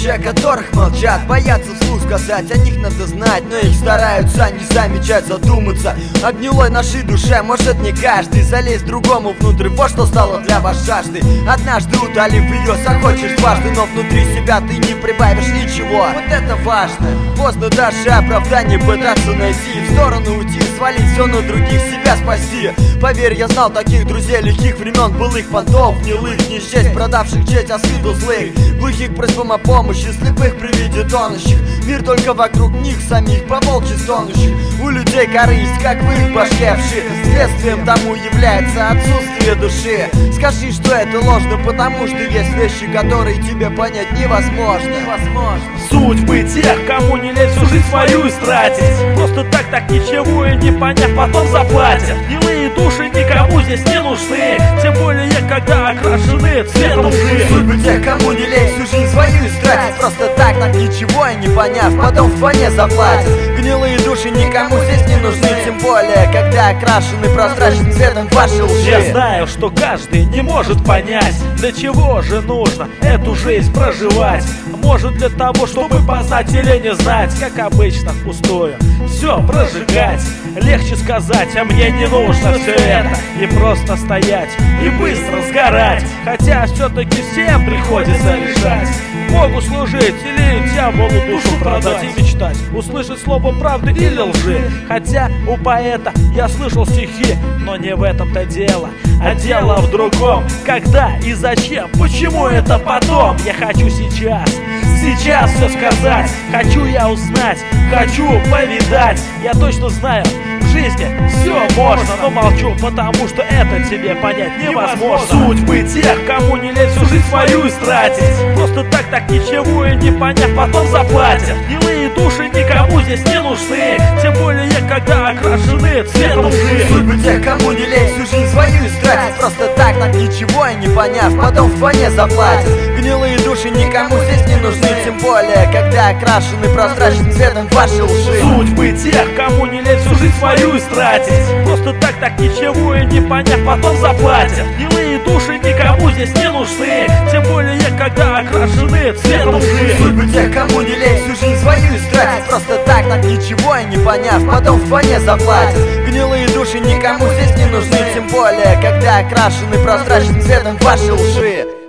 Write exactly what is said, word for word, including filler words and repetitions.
о которых молчат, боятся вслух сказать, о них надо знать, но их стараются не замечать, задуматься о гнилой нашей душе. Может не каждый залезть другому внутрь, вот что стало для вас жаждой. Однажды удалив ее, захочешь дважды, но внутри себя ты не прибавишь ничего. Вот это важно. Поздно даже оправдание пытаться найти, в сторону уйти, свалить все на других, себя спасти. Поверь, я знал таких друзей лихих времен, былых понтов, гнилых, не счесть, продавших честь, а с виду злых, глухих просьбам о помощи, слепых при виде тонущих. Мир только вокруг них самих, по волчьи стонущих. У людей корысть, как в их башке вшит, следствием тому является отсутствие души. Скажи, что это ложно, потому что есть вещи, которые тебе понять невозможно. Невозможно. Судьбы тех, кому не лень всю жизнь свою истратить, просто так так ничего и не поняв, потом заплатят. Гнилые души никому здесь не нужны, тем более когда окрашены цветом лжи. Судьбы тех, кому не лень всю жизнь свою истратить, просто так так ничего и не поняв, потом вдвойне заплатят. Гнилые души никому здесь не нужны, тем более когда окрашены прозрачным цветом вашей лжи. Я знаю, что каждый не может понять, для чего же нужно эту жизнь проживать. Может для того, чтобы познать или не знать, как обычно пустую все прожигать. Легче сказать, а мне не нужно все это, и просто стоять и быстро сгорать. Хотя все-таки всем приходится решать, Богу служить или дьяволу душу продать и мечтать, услышать слово правды или лжи. Хотя у поэта я слышал стихи, но не в этом-то дело, а дело в другом. Когда и зачем, почему это потом? Я хочу сейчас, сейчас все сказать. Хочу я узнать, хочу повидать. Я точно знаю, в жизни все можно, но молчу, потому что это тебе понять невозможно. Судьбы тех, кому не лень всю жизнь свою истратить, просто так так ничего и не поняв, потом заплатят. Гнилые души никому здесь не нужны, тем более когда окрашены цветом лжи. Судьбы тех, кому не лень всю жизнь свою истратить, просто так так ничего и не поняв, потом вдвойне заплатят. Гнилые души никому здесь не нужны, тем более когда окрашены прозрачным цветом вашей лжи. Судьбы тех, кому не лень всю жизнь свою истратить, просто так так ничего и не поняв, потом заплатят. Гнилые души никому здесь не нужны, тем более когда окрашены цветом лжи. Судьбы тех, кому не лень всю жизнь свою истратить, просто так так ничего и не поняв, потом вдвойне заплатят. Гнилые души никому здесь не нужны, тем более когда окрашены прозрачным цветом вашей лжи.